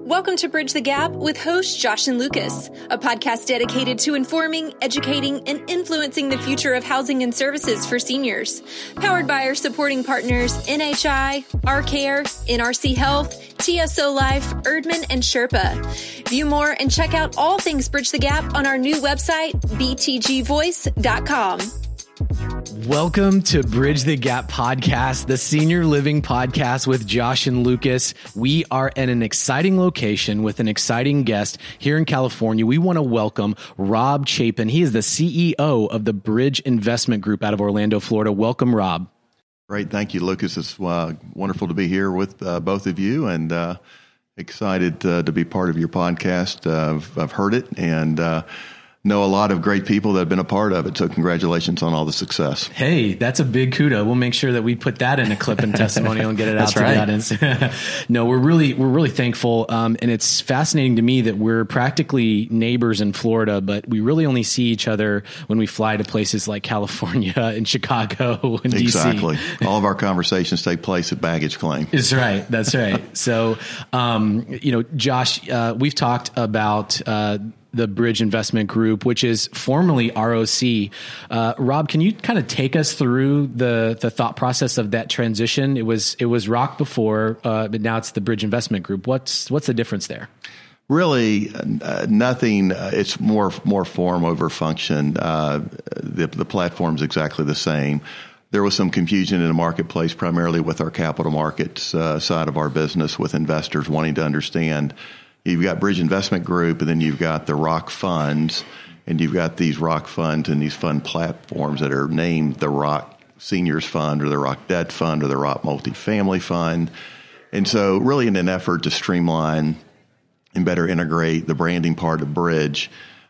Welcome to Bridge the Gap with hosts Josh and Lucas, a podcast dedicated to informing, educating, and influencing the future of housing and services for seniors. Powered by our supporting partners, NHI, RCare, NRC Health, TSO Life, Erdman, and Sherpa. View more and check out all things Bridge the Gap on our new website, btgvoice.com. Welcome to Bridge the Gap podcast, the senior living podcast with Josh and Lucas. We are at an exciting location with an exciting guest here in California. We want to welcome Rob Chapin. He is the CEO of the Bridge Investment Group out of Orlando, Florida. Welcome, Rob. Great. Thank you, Lucas. It's wonderful to be here with both of you and excited to be part of your podcast. I've heard it and know a lot of great people that have been a part of it. So congratulations on all the success. Hey, that's a big kudo. We'll make sure that we put that in a clip and testimonial and get it out to the audience. No, we're really thankful. And it's fascinating to me that we're practically neighbors in Florida, but we really only see each other when we fly to places like California and Chicago and DC. Exactly. All of our conversations take place at baggage claim. That's right. That's right. So, Josh, we've talked about, the Bridge Investment Group, which is formerly ROC. Rob, can you kind of take us through the thought process of that transition? It was ROC before, but now it's the Bridge Investment Group. What's the difference there? Really, nothing. It's more form over function. The platform's exactly the same. There was some confusion in the marketplace, primarily with our capital markets side of our business, with investors wanting to understand. You've got Bridge Investment Group, and then you've got the ROC funds, and you've got these ROC funds and these fund platforms that are named the ROC Seniors Fund or the ROC Debt Fund or the ROC Multifamily Fund. And so really in an effort to streamline and better integrate the branding part of Bridge,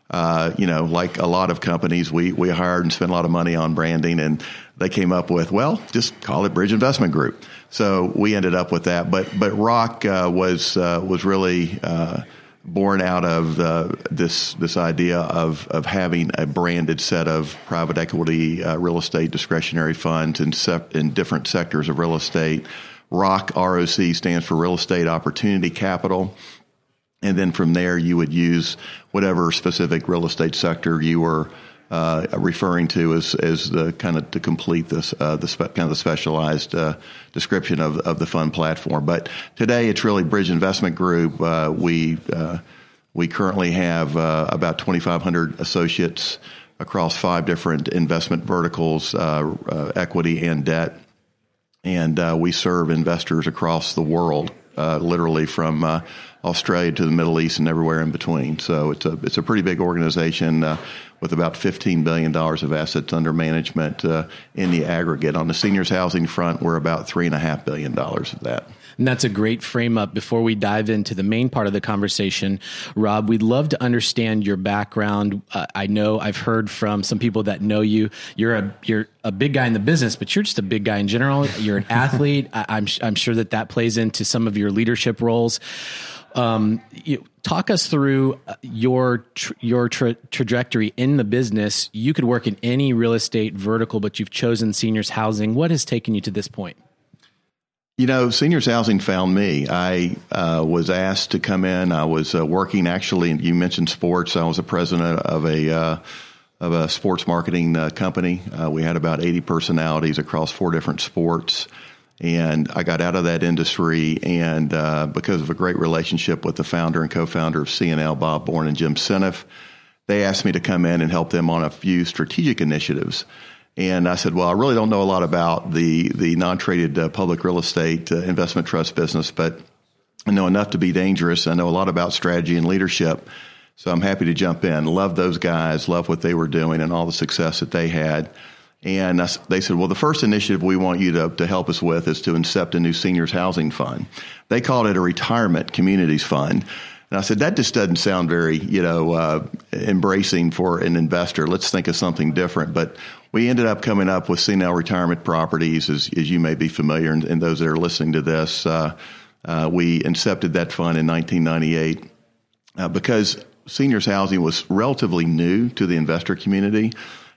like a lot of companies, we hired and spent a lot of money on branding, and they came up with, well, just call it Bridge Investment Group. So we ended up with that. But ROC was really born out of this idea of having a branded set of private equity real estate discretionary funds in different sectors of real estate. ROC stands for Real Estate Opportunity Capital. And then from there, you would use whatever specific real estate sector you were referring to as the kind of to complete this the specialized description of the fund platform. But today, it's really Bridge Investment Group. We currently have about 2,500 associates across 5 different investment verticals, equity and debt, and we serve investors across the world, literally from Australia to the Middle East and everywhere in between. So it's a pretty big organization with about $15 billion of assets under management in the aggregate. On the seniors housing front, we're about $3.5 billion of that. And that's a great frame up. Before we dive into the main part of the conversation, Rob, we'd love to understand your background. I know I've heard from some people that know you. You're a big guy in the business, but you're just a big guy in general. You're an athlete. I'm sure that plays into some of your leadership roles. Talk us through your trajectory in the business. You could work in any real estate vertical, but you've chosen seniors housing. What has taken you to this point? Seniors housing found me. I was asked to come in. I was working, actually, you mentioned sports. I was the president of a sports marketing company. We had about 80 personalities across 4 different sports. And I got out of that industry, and because of a great relationship with the founder and co-founder of CNL, Bob Bourne and Jim Seneff, they asked me to come in and help them on a few strategic initiatives. And I said, well, I really don't know a lot about the non-traded public real estate investment trust business, but I know enough to be dangerous. I know a lot about strategy and leadership, so I'm happy to jump in. Love those guys, love what they were doing and all the success that they had. And they said, well, the first initiative we want you to help us with is to incept a new seniors housing fund. They called it a retirement communities fund. And I said, that just doesn't sound very, embracing for an investor. Let's think of something different. But we ended up coming up with CNL Retirement Properties, as you may be familiar, and those that are listening to this. We incepted that fund in 1998 because seniors housing was relatively new to the investor community.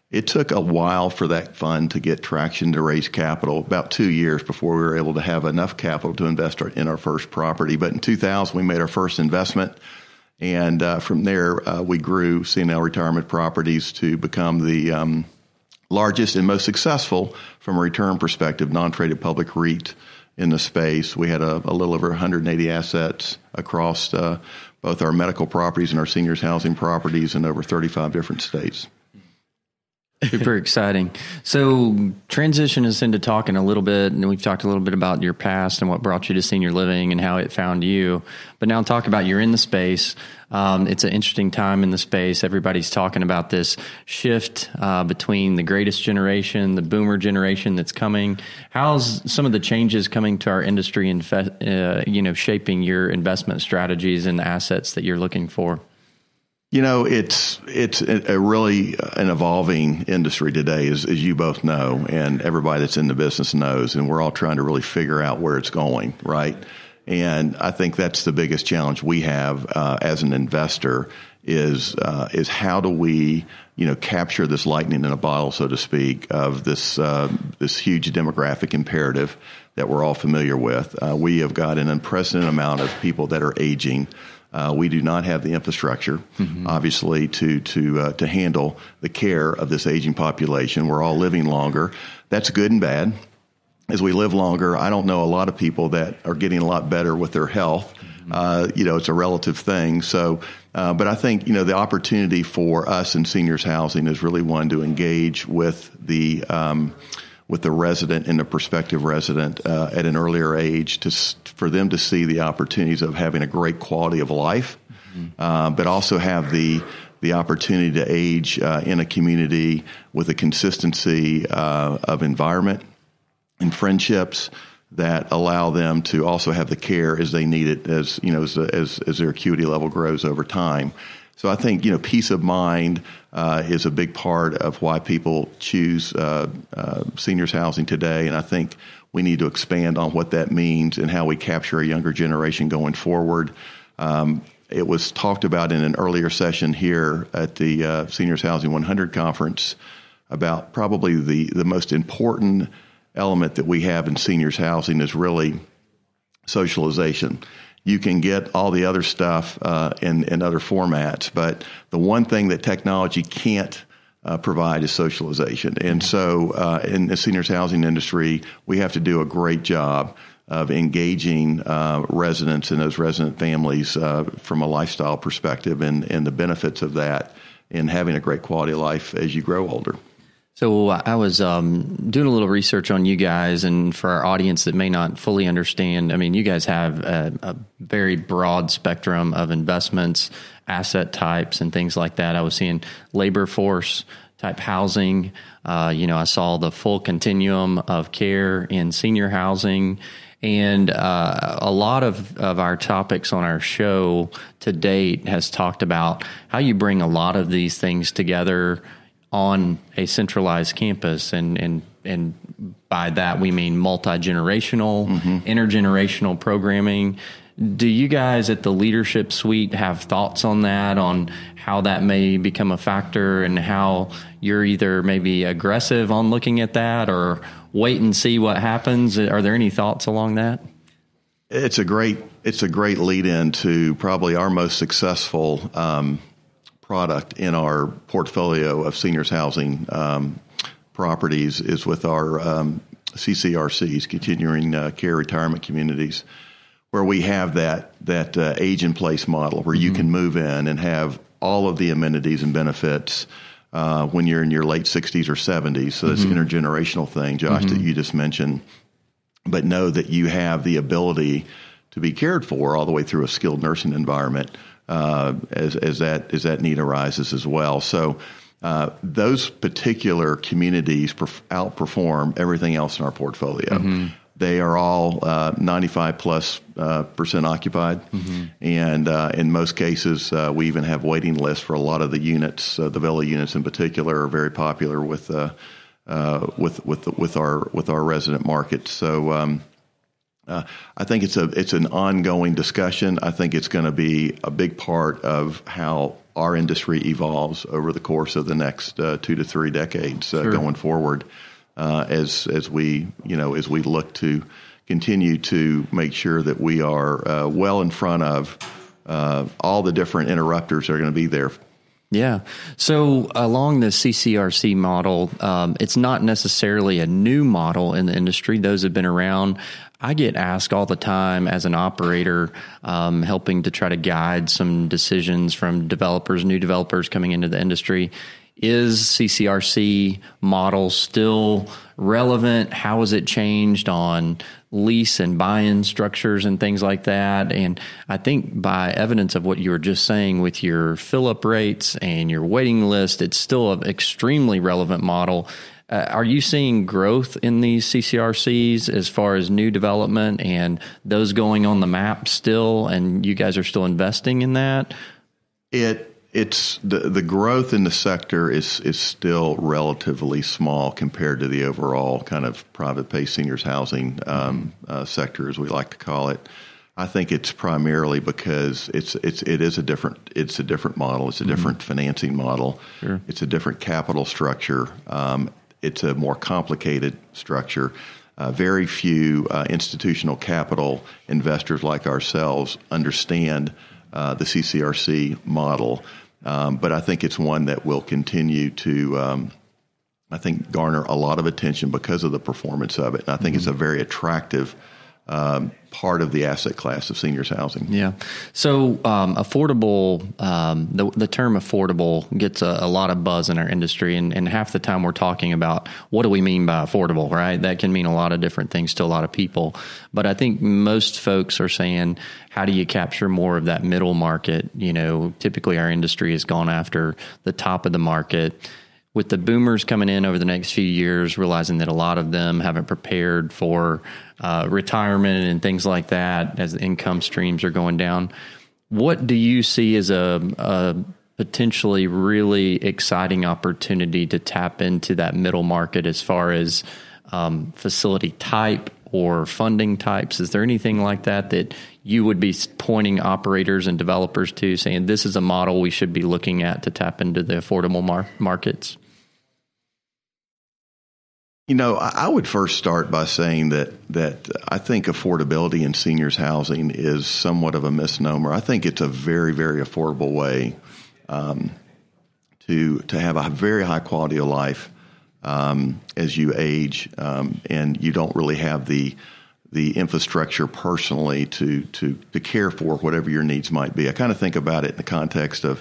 It took a while for that fund to get traction to raise capital, about 2 years before we were able to have enough capital to invest in our first property. But in 2000, we made our first investment. And from there, we grew CNL Retirement Properties to become the largest and most successful, from a return perspective, non-traded public REIT in the space. We had a little over 180 assets across both our medical properties and our seniors housing properties in over 35 different states. Super exciting. So transition us into talking a little bit, and we've talked a little bit about your past and what brought you to senior living and how it found you. But now talk about you're in the space. It's an interesting time in the space. Everybody's talking about this shift between the greatest generation, the boomer generation that's coming. How's some of the changes coming to our industry and shaping your investment strategies and the assets that you're looking for? It's a really an evolving industry today, as you both know, and everybody that's in the business knows, and we're all trying to really figure out where it's going, right? And I think that's the biggest challenge we have as an investor is how do we, capture this lightning in a bottle, so to speak, of this huge demographic imperative that we're all familiar with. We have got an unprecedented amount of people that are aging. We do not have the infrastructure, obviously, to handle the care of this aging population. We're all living longer. That's good and bad. As we live longer, I don't know a lot of people that are getting a lot better with their health. It's a relative thing. So, but I think, the opportunity for us in seniors housing is really one to engage with the resident and the prospective resident at an earlier age for them to see the opportunities of having a great quality of life, but also have the opportunity to age in a community with a consistency of environment and friendships that allow them to also have the care as they need it as their acuity level grows over time. So I think, peace of mind is a big part of why people choose seniors housing today. And I think we need to expand on what that means and how we capture a younger generation going forward. It was talked about in an earlier session here at the Seniors Housing 100 conference about probably the most important element that we have in seniors housing is really socialization. You can get all the other stuff in other formats, but the one thing that technology can't provide is socialization. And so in the seniors housing industry, we have to do a great job of engaging residents and those resident families from a lifestyle perspective and the benefits of that in having a great quality of life as you grow older. So I was doing a little research on you guys, and for our audience that may not fully understand, I mean, you guys have a very broad spectrum of investments, asset types, and things like that. I was seeing labor force type housing. I saw the full continuum of care in senior housing. And a lot of our topics on our show to date has talked about how you bring a lot of these things together on a centralized campus, and by that we mean multi-generational, intergenerational programming. Do you guys at the Leadership Suite have thoughts on that, on how that may become a factor and how you're either maybe aggressive on looking at that or wait and see what happens? Are there any thoughts along that? It's a great lead in to probably our most successful product in our portfolio of seniors housing properties is with our CCRCs, continuing care retirement communities, where we have that age in place model where you can move in and have all of the amenities and benefits when you're in your late 60s or 70s. So this intergenerational thing, Josh, that you just mentioned, but know that you have the ability to be cared for all the way through a skilled nursing environment as that need arises as well. So those particular communities outperform everything else in our portfolio. They are all 95+% occupied, and in most cases, we even have waiting lists for a lot of the units. The villa units, in particular, are very popular with our resident market. So I think it's an ongoing discussion. I think it's going to be a big part of how our industry evolves over the course of the next 2 to 3 decades going forward, as we look to continue to make sure that we are well in front of all the different interrupters that are going to be there. Yeah. So along the CCRC model, it's not necessarily a new model in the industry. Those have been around. I get asked all the time as an operator, helping to try to guide some decisions from developers, new developers coming into the industry. Is CCRC model still relevant? How has it changed on lease and buy-in structures and things like that? And I think by evidence of what you were just saying with your fill-up rates and your waiting list, it's still an extremely relevant model. Are you seeing growth in these CCRCs as far as new development and those going on the map still, and you guys are still investing in that? It's the growth in the sector is still relatively small compared to the overall kind of private pay seniors housing sector, as we like to call it. I think it's primarily because it is a different model. It's a different financing model. Sure. It's a different capital structure. It's a more complicated structure. Very few institutional capital investors like ourselves understand the CCRC model, but I think it's one that will continue to, garner a lot of attention because of the performance of it. And I think it's a very attractive part of the asset class of seniors housing. Yeah. So affordable, the term affordable gets a lot of buzz in our industry, and half the time we're talking about what do we mean by affordable, right? That can mean a lot of different things to a lot of people. But I think most folks are saying, how do you capture more of that middle market? You know, typically our industry has gone after the top of the market. With the boomers coming in over the next few years, realizing that a lot of them haven't prepared for retirement and things like that as the income streams are going down, what do you see as a potentially really exciting opportunity to tap into that middle market as far as facility type or funding types? Is there anything like that you would be pointing operators and developers to, saying this is a model we should be looking at to tap into the affordable markets? You know, I would first start by saying that I think affordability in seniors housing is somewhat of a misnomer. I think it's a very, very affordable way to have a very high quality of life as you age, and you don't really have the infrastructure personally to care for whatever your needs might be. I kind of think about it in the context of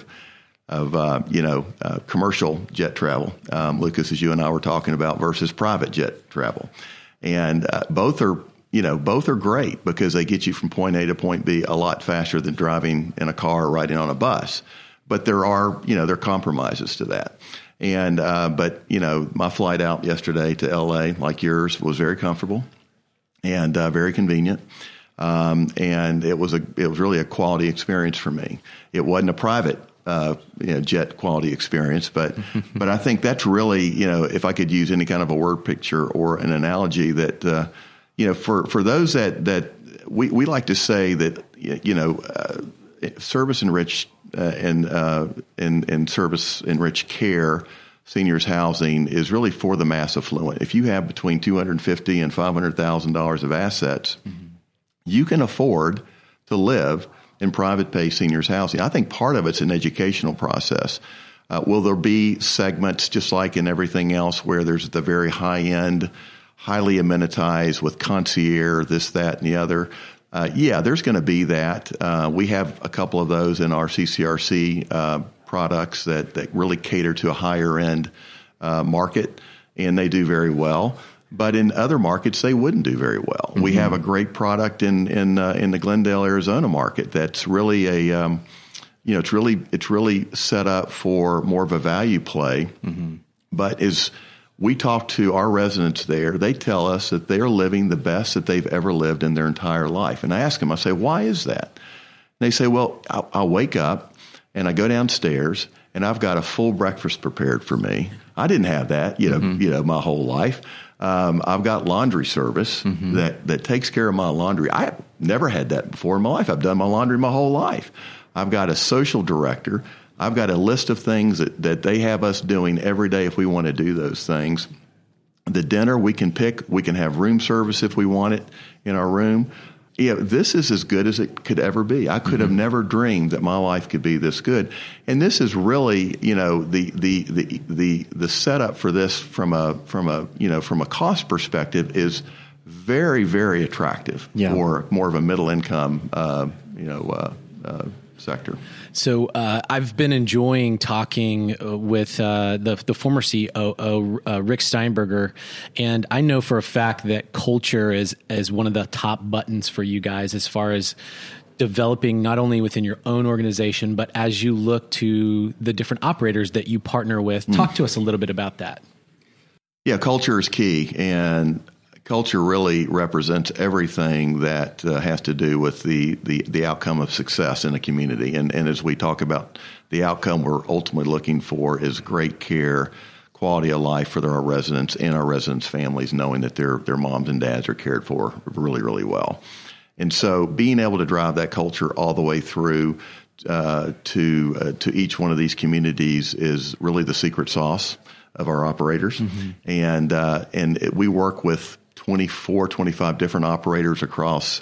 commercial jet travel, Lucas, as you and I were talking about, versus private jet travel. And both are great because they get you from point A to point B a lot faster than driving in a car or riding on a bus. But there are compromises to that. And but my flight out yesterday to LA, like yours, was very comfortable and very convenient. And it was really a quality experience for me. It wasn't a private jet quality experience, but I think that's really, if I could use any kind of a word picture or an analogy, that for those that we like to say that service enriched and service enriched care seniors housing is really for the mass affluent. If you have between $250,000 and $500,000 of assets, you can afford to live in private pay seniors housing. I think part of it's an educational process. Will there be segments, just like in everything else, where there's the very high end, highly amenitized with concierge, this, that, and the other? Yeah, there's going to be that. We have a couple of those in our CCRC products that really cater to a higher end market, and they do very well. But in other markets, they wouldn't do very well. Mm-hmm. We have a great product in the Glendale, Arizona market that's really it's really set up for more of a value play. Mm-hmm. But as we talk to our residents there, they tell us that they're living the best that they've ever lived in their entire life. And I ask them, I say, why is that? And they say, well, I'll wake up and I go downstairs and I've got a full breakfast prepared for me. I didn't have that, my whole life. I've got laundry service that takes care of my laundry. I have never had that before in my life. I've done my laundry my whole life. I've got a social director. I've got a list of things that they have us doing every day if we want to do those things. The dinner we can pick. We can have room service if we want it in our room. Yeah, this is as good as it could ever be. I could have never dreamed that my life could be this good. And this is really, the setup for this from a cost perspective is very, very attractive for more of a middle income, sector. So I've been enjoying talking with the former COO, Rick Steinberger, and I know for a fact that culture is one of the top buttons for you guys as far as developing not only within your own organization, but as you look to the different operators that you partner with. Talk to us a little bit about that. Yeah, culture is key, and culture really represents everything that has to do with the outcome of success in a community. And as we talk about the outcome we're ultimately looking for is great care, quality of life for our residents and our residents' families, knowing that their moms and dads are cared for really, really well. And so being able to drive that culture all the way through to each one of these communities is really the secret sauce of our operators. And we work with 24, 25 different operators across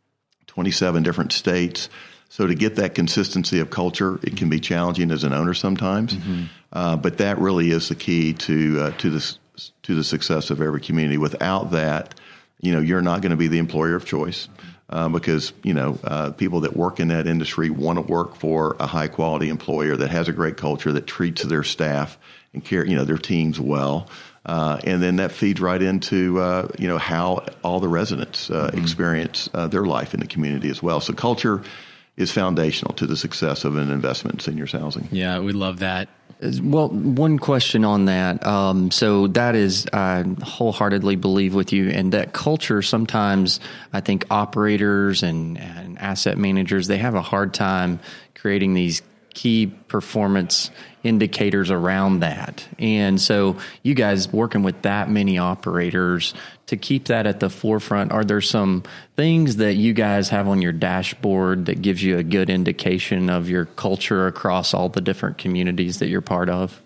27 different states. So to get that consistency of culture, it can be challenging as an owner sometimes. But that really is the key to the success of every community. Without that, you're not going to be the employer of choice. Because, people that work in that industry want to work for a high quality employer that has a great culture, that treats their staff and their teams well. And then that feeds right into, how all the residents experience their life in the community as well. So culture is foundational to the success of an investment in seniors housing. Yeah, we love that. Well, one question on that. So that is, I wholeheartedly believe with you. And that culture, sometimes I think operators and asset managers, they have a hard time creating these key performance indicators around that. And so you guys working with that many operators to keep that at the forefront, are there some things that you guys have on your dashboard that gives you a good indication of your culture across all the different communities that you're part of?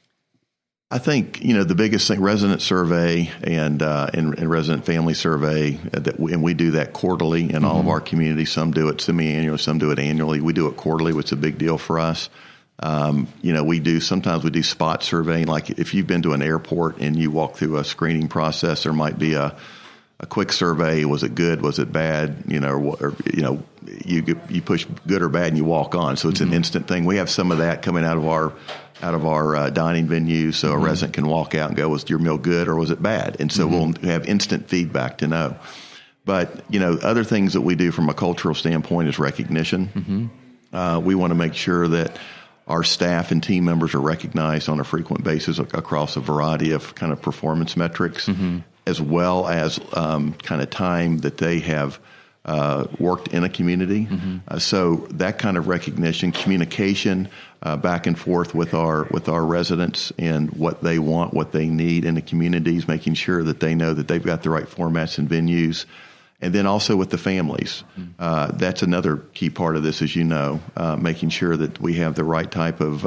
I think, the biggest thing, resident survey and resident family survey, and we do that quarterly in all of our communities. Some do it semi-annually, some do it annually. We do it quarterly, which is a big deal for us. Sometimes we do spot surveying. Like if you've been to an airport and you walk through a screening process, there might be a quick survey. Was it good? Was it bad? You push good or bad and you walk on. So it's an instant thing. We have some of that coming out of our dining venue, so a resident can walk out and go, was your meal good or was it bad? And so we'll have instant feedback to know. But, other things that we do from a cultural standpoint is recognition. We want to make sure that our staff and team members are recognized on a frequent basis across a variety of kind of performance metrics, as well as kind of time that they have worked in a community. So that kind of recognition, communication back and forth with our residents and what they want, what they need in the communities, making sure that they know that they've got the right formats and venues. And then also with the families. That's another key part of this, as you know, making sure that we have the right type of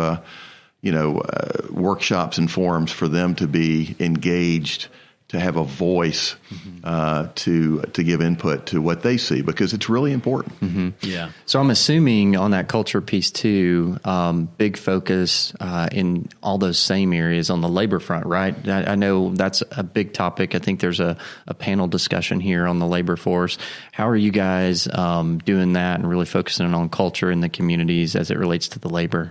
workshops and forums for them to be engaged, to have a voice, to give input to what they see, because it's really important. Yeah. So I'm assuming on that culture piece too, big focus in all those same areas on the labor front, right? I know that's a big topic. I think there's a panel discussion here on the labor force. How are you guys doing that and really focusing on culture in the communities as it relates to the labor?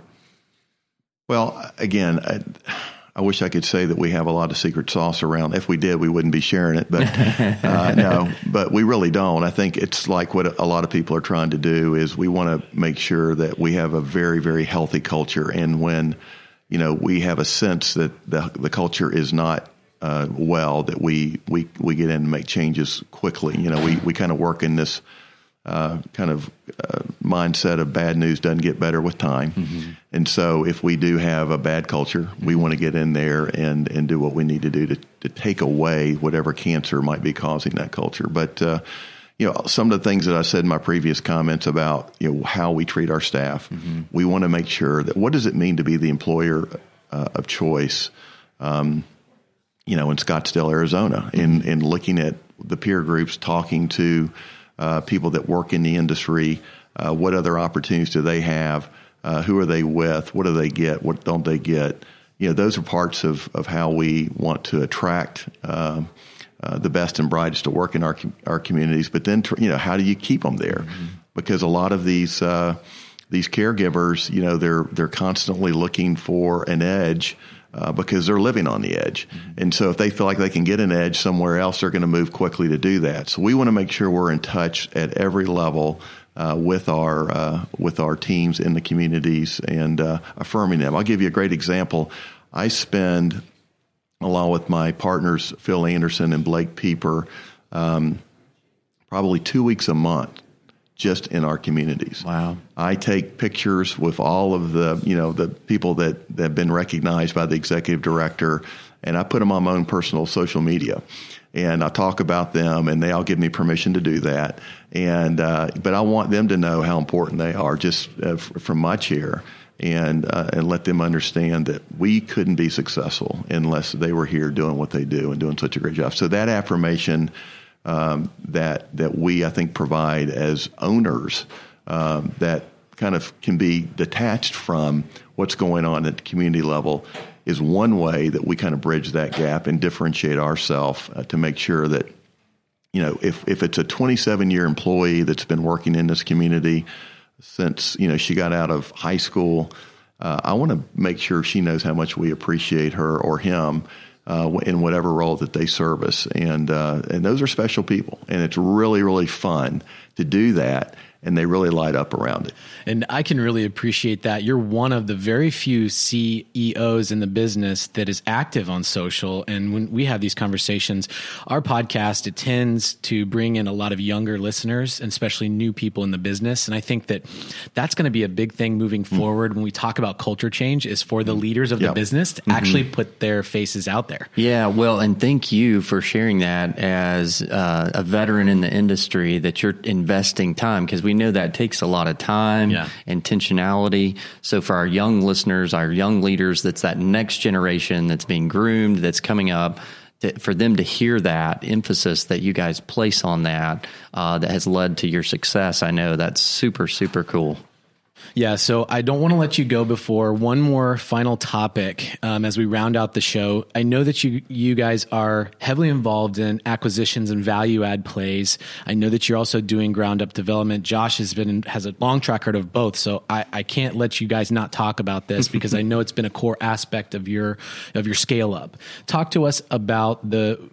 Well, again, I wish I could say that we have a lot of secret sauce around. If we did, we wouldn't be sharing it. But no, but we really don't. I think it's like what a lot of people are trying to do is we want to make sure that we have a very, very healthy culture. And when, we have a sense that the culture is not that we get in and make changes quickly. We kind of work in this mindset of bad news doesn't get better with time. And so if we do have a bad culture, we want to get in there and do what we need to do to take away whatever cancer might be causing that culture. But, some of the things that I said in my previous comments about, how we treat our staff, we want to make sure that what does it mean to be the employer of choice, in Scottsdale, Arizona, in looking at the peer groups, talking to people that work in the industry, what other opportunities do they have? Who are they with? What do they get? What don't they get? Those are parts of how we want to attract the best and brightest to work in our communities. But then, how do you keep them there? Because a lot of these caregivers, they're constantly looking for an edge because they're living on the edge. And so if they feel like they can get an edge somewhere else, they're going to move quickly to do that. So we want to make sure we're in touch at every level with our teams in the communities and affirming them. I'll give you a great example. I spend, along with my partners Phil Anderson and Blake Pieper, probably 2 weeks a month just in our communities. Wow. I take pictures with all of the people that have been recognized by the executive director, and I put them on my own personal social media. And I talk about them, and they all give me permission to do that. And but I want them to know how important they are, just from my chair, and let them understand that we couldn't be successful unless they were here doing what they do and doing such a great job. So that affirmation that we, I think, provide as owners, that kind of can be detached from what's going on at the community level, is one way that we kind of bridge that gap and differentiate ourselves to make sure that, if it's a 27-year employee that's been working in this community since, she got out of high school, I want to make sure she knows how much we appreciate her or him in whatever role that they service. And those are special people, and it's really, really fun to do that. And they really light up around it. And I can really appreciate that. You're one of the very few CEOs in the business that is active on social. And when we have these conversations, our podcast, it tends to bring in a lot of younger listeners, and especially new people in the business. And I think that that's going to be a big thing moving forward when we talk about culture change, is for the leaders of the business to actually put their faces out there. Yeah, well, and thank you for sharing that as a veteran in the industry, that you're investing time, because we know that takes a lot of time, intentionality. So for our young listeners, our young leaders, that's that next generation that's being groomed, that's coming up, for them to hear that emphasis that you guys place on that has led to your success. I know that's super, super cool. Yeah, so I don't want to let you go before one more final topic as we round out the show. I know that you guys are heavily involved in acquisitions and value add plays. I know that you're also doing ground up development. Josh has a long track record of both, so I can't let you guys not talk about this because I know it's been a core aspect of your scale up. Talk to us about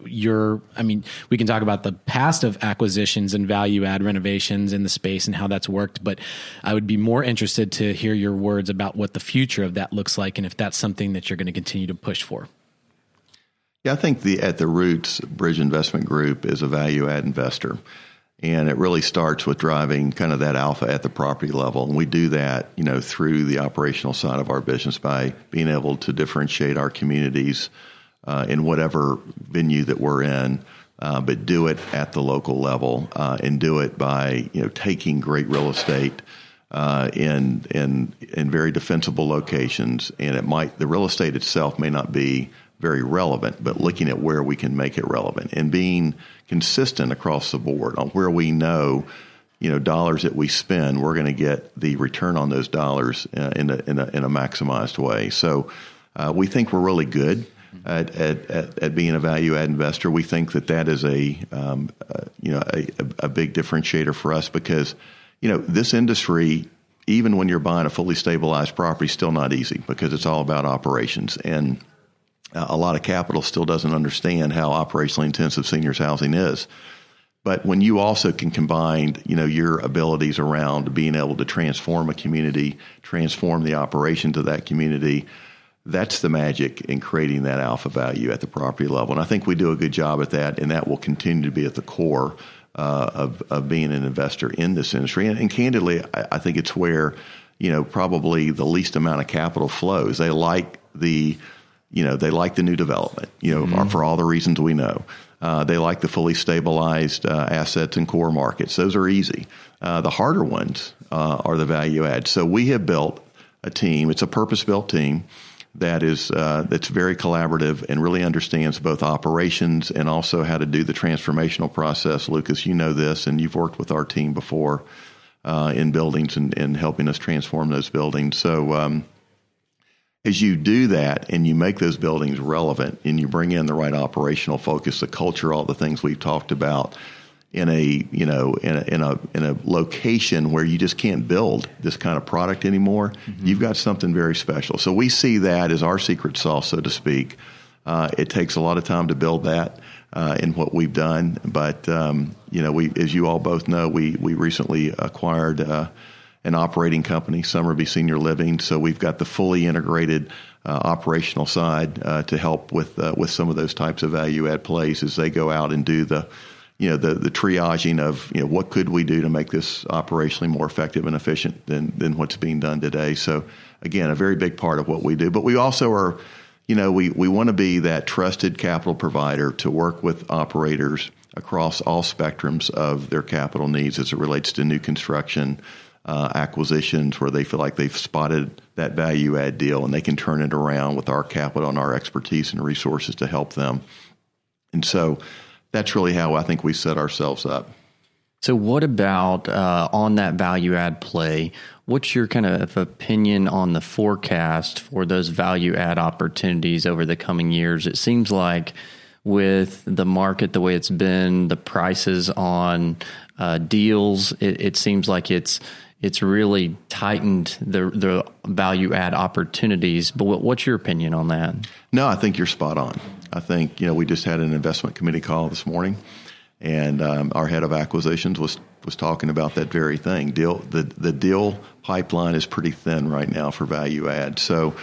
we can talk about the past of acquisitions and value add renovations in the space and how that's worked, but I would be more interested to hear your words about what the future of that looks like and if that's something that you're going to continue to push for. Yeah, I think at the roots, Bridge Investment Group is a value add investor. And it really starts with driving kind of that alpha at the property level. And we do that, through the operational side of our business by being able to differentiate our communities in whatever venue that we're in, but do it at the local level and do it by, taking great real estate in very defensible locations, and the real estate itself may not be very relevant, but looking at where we can make it relevant and being consistent across the board on where we know, dollars that we spend, we're going to get the return on those dollars in a maximized way. So we think we're really good at being a value add investor. We think that is a big differentiator for us because this industry, even when you're buying a fully stabilized property, is still not easy because it's all about operations. And a lot of capital still doesn't understand how operationally intensive seniors housing is. But when you also can combine, your abilities around being able to transform a community, transform the operations of that community, that's the magic in creating that alpha value at the property level. And I think we do a good job at that, and that will continue to be at the core of being an investor in this industry. And candidly, I think it's where, probably the least amount of capital flows. They like the new development, for all the reasons we know. They like the fully stabilized assets in core markets. Those are easy. The harder ones are the value add. So we have built a team. It's a purpose-built team that's very collaborative and really understands both operations and also how to do the transformational process. Lucas, you know this, and you've worked with our team before in buildings and helping us transform those buildings. So as you do that and you make those buildings relevant and you bring in the right operational focus, the culture, all the things we've talked about in a location where you just can't build this kind of product anymore, you've got something very special. So we see that as our secret sauce, so to speak. It takes a lot of time to build that in what we've done. But, as you all both know, we recently acquired an operating company, Summerby Senior Living. So we've got the fully integrated operational side to help with some of those types of value add plays as they go out and do the triaging of what could we do to make this operationally more effective and efficient than what's being done today. So again, a very big part of what we do. But we also are, we want to be that trusted capital provider to work with operators across all spectrums of their capital needs as it relates to new construction, acquisitions, where they feel like they've spotted that value add deal and they can turn it around with our capital and our expertise and resources to help them. And so that's really how I think we set ourselves up. So what about on that value add play? What's your kind of opinion on the forecast for those value add opportunities over the coming years? It seems like with the market the way it's been, the prices on deals, it seems like it's really tightened the value add opportunities. But what's your opinion on that? No, I think you're spot on. I think, we just had an investment committee call this morning, and our head of acquisitions was talking about that very thing. The deal pipeline is pretty thin right now for value add. So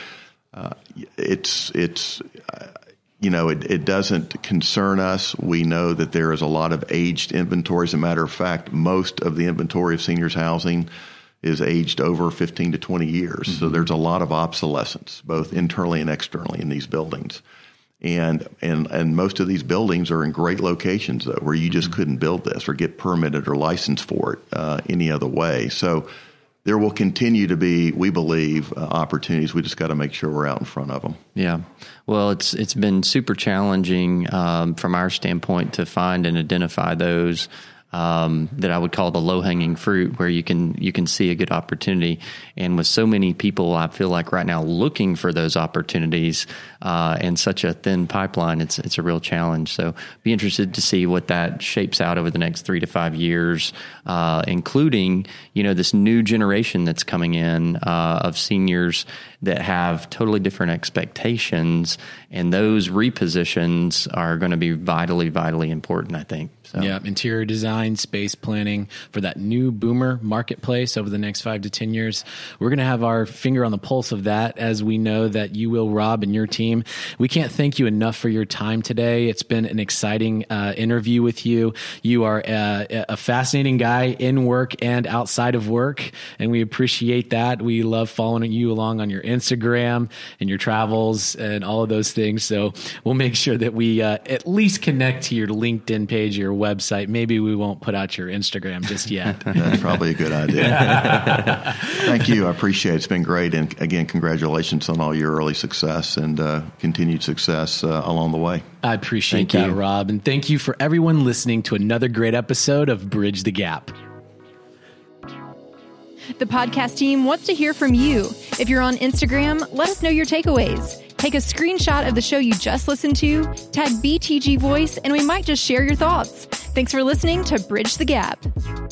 it doesn't concern us. We know that there is a lot of aged inventory. As a matter of fact, most of the inventory of seniors housing is aged over 15 to 20 years. Mm-hmm. So there's a lot of obsolescence, both internally and externally, in these buildings. And most of these buildings are in great locations, though, where you just couldn't build this or get permitted or licensed for it any other way. So there will continue to be, we believe, opportunities. We just got to make sure we're out in front of them. Yeah. Well, it's been super challenging from our standpoint to find and identify those that I would call the low-hanging fruit, where you can see a good opportunity. And with so many people, I feel like right now looking for those opportunities and such a thin pipeline, it's a real challenge. So be interested to see what that shapes out over the next 3 to 5 years, including, this new generation that's coming in of seniors that have totally different expectations, and those repositions are going to be vitally, vitally important, I think. So. Yeah, interior design, space planning for that new boomer marketplace over the next 5 to 10 years. We're going to have our finger on the pulse of that, as we know that you will, Rob, and your team. We can't thank you enough for your time today. It's been an exciting interview with you. You are a fascinating guy in work and outside of work, and we appreciate that. We love following you along on your Instagram and your travels and all of those things. So we'll make sure that we at least connect to your LinkedIn page, your website. Maybe we won't put out your Instagram just yet. That's probably a good idea. Thank you. I appreciate it. It's been great. And again, congratulations on all your early success and continued success along the way. I appreciate that, Rob. And thank you for everyone listening to another great episode of Bridge the Gap. The podcast team wants to hear from you. If you're on Instagram, let us know your takeaways. Take a screenshot of the show you just listened to, tag BTG Voice, and we might just share your thoughts. Thanks for listening to Bridge the Gap.